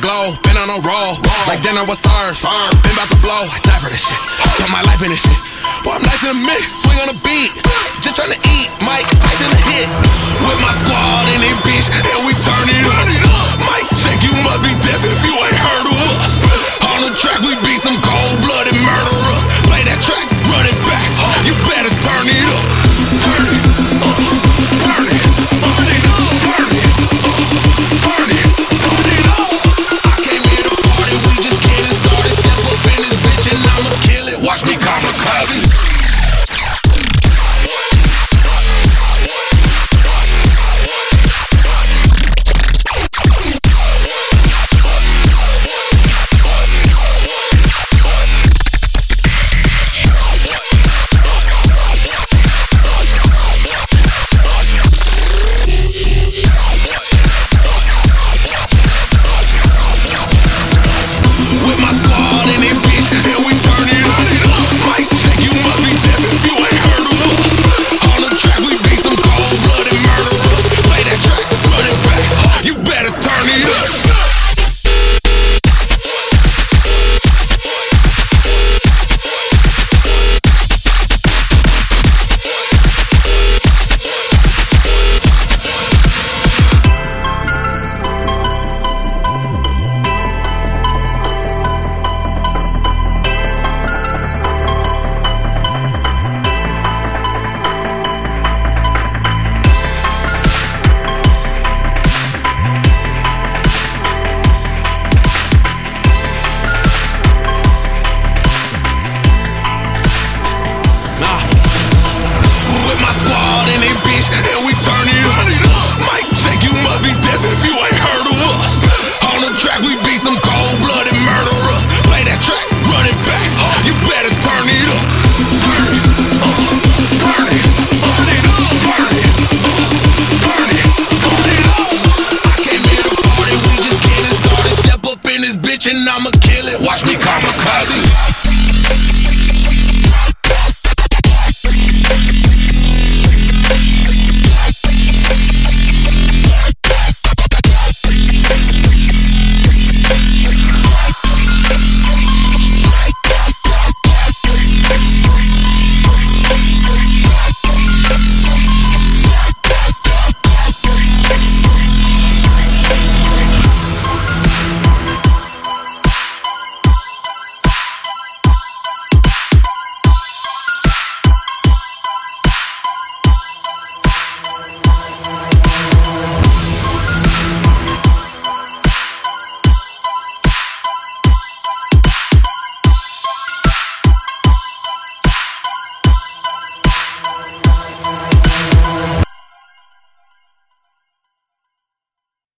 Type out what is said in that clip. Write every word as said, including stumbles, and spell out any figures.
glow, been on a roll, like dinner was served. Been about to blow, I die for this shit. Put my life in this shit. Boy, I'm nice in the mix, swing on the beat. Just tryna eat, Mike, ice in the hit.